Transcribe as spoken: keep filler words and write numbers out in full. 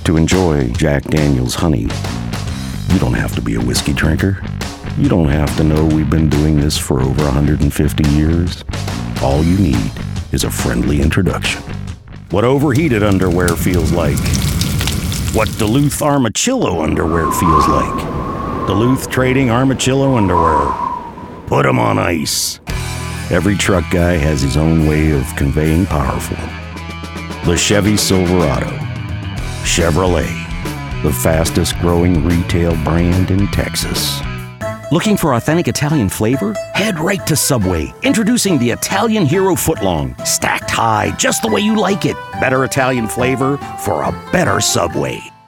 To enjoy Jack Daniel's honey, you don't have to be a whiskey drinker. You don't have to know we've been doing this for over one hundred fifty years. All you need is a friendly introduction. What overheated underwear feels like. What Duluth Armachillo underwear feels like. Duluth Trading Armachillo underwear. Put 'em on ice. Every truck guy has his own way of conveying powerful. The Chevy Silverado. Chevrolet, the fastest growing retail brand in Texas. Looking for authentic Italian flavor? Head right to Subway. Introducing the Italian Hero Footlong. Stacked high, just the way you like it. Better Italian flavor for a better Subway.